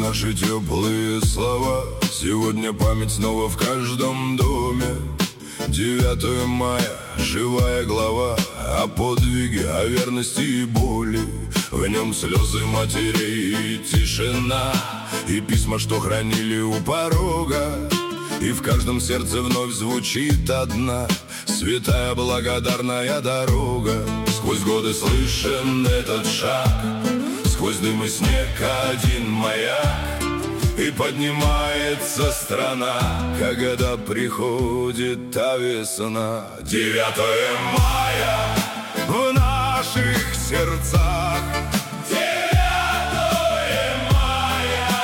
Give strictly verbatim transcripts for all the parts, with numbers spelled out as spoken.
наши теплые слова. Сегодня память снова в каждом доме. Девятое мая, живая глава о подвиге, о верности и боли. В нем слезы матерей и тишина, и письма, что хранили у порога. И в каждом сердце вновь звучит одна святая благодарная дорога. Сквозь годы слышен этот шаг, сквозь дым и снег один маяк. И поднимается страна, когда приходит та весна. Девятое мая в наших сердцах. Девятое мая.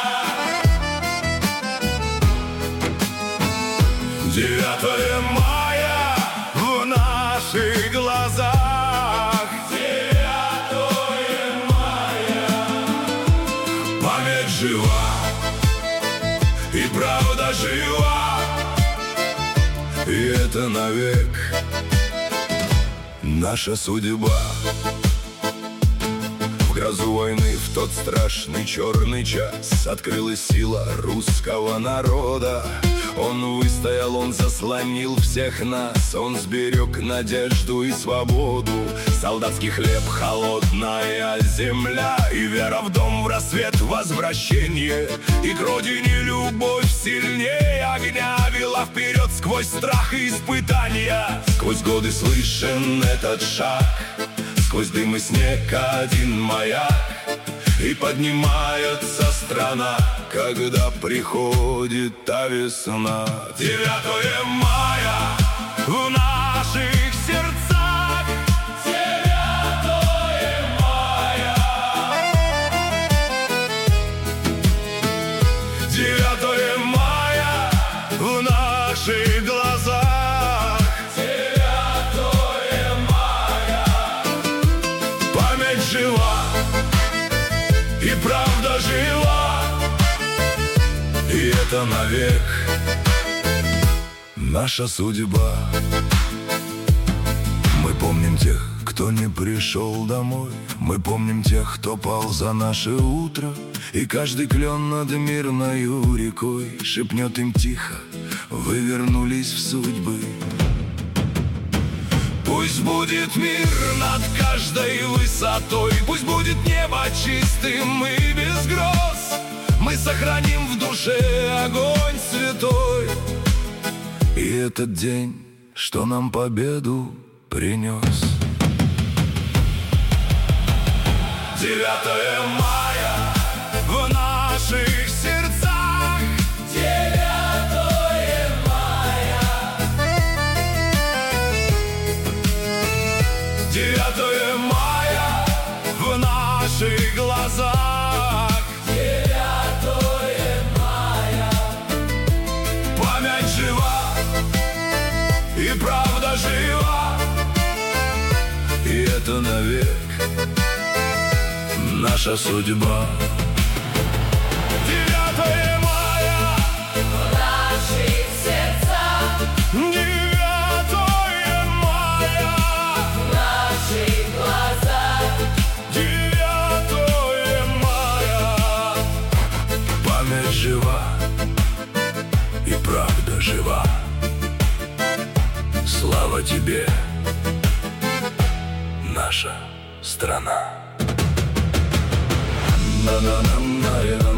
Девятое мая в наших глазах. Девятое мая. Память жива, и правда жива, и это навек наша судьба. В грозу войны, в тот страшный черный час, открылась сила русского народа. Он выстоял, он заслонил всех нас, он сберег надежду и свободу. Солдатский хлеб, холодная земля, и вера в дом, в рассвет, возвращение. И к родине любовь сильнее огня вела вперед сквозь страх и испытания. Сквозь годы слышен этот шаг, сквозь дым и снег один маяк. И поднимается страна, когда приходит та весна. Девятое мая в наших сердцах. Девятое мая. Девятое мая в наших глазах. Девятое мая. Память жива, и правда жива, и это навек наша судьба. Мы помним тех, кто не пришел домой. Мы помним тех, кто пал за наше утро. И каждый клен над мирною рекой шепнет им тихо: вы вернулись в судьбы. Пусть будет мир над каждой высотой, пусть будет небо чистым и без гроз. Мы сохраним в душе огонь святой, и этот день, что нам победу принес. Девятое мая в наших сердцах. Девятое мая. Девятое мая в наших глазах. Девятое мая. Память жива, и правда жива, и это навек наша судьба. Девятое мая в наших сердцах. Девятое мая в наших глазах. Девятое мая. Память жива, и правда жива. Слава тебе, наша страна. На-на-на-на-на.